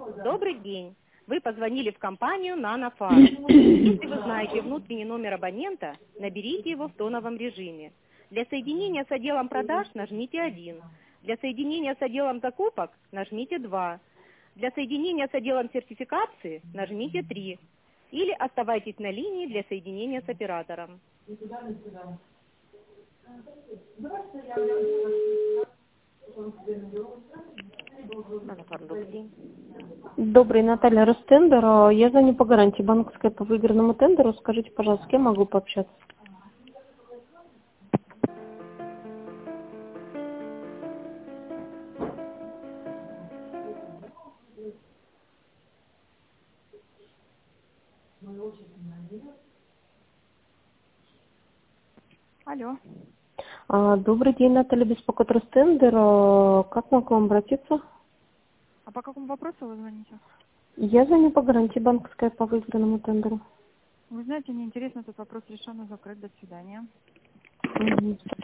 Добрый день. Вы позвонили в компанию «Нанофарм». Если вы знаете внутренний номер абонента, наберите его в тоновом режиме. Для соединения с отделом продаж нажмите 1. Для соединения с отделом закупок нажмите 2. Для соединения с отделом сертификации нажмите 3. Или оставайтесь на линии для соединения с оператором. «Нанофарм», добрый день. Добрый, Наталья Ростендер. Я звоню по гарантии банковской по выигранному тендеру. Скажите, пожалуйста, с кем могу пообщаться? Алло. Добрый день, Наталья, беспокоит Ростендер. Как могу к вам обратиться? А по какому вопросу вы звоните? Я звоню по гарантии банковской по выигранному тендеру. Вы знаете, мне интересно, этот вопрос решен и закрыт. До свидания. Мгм.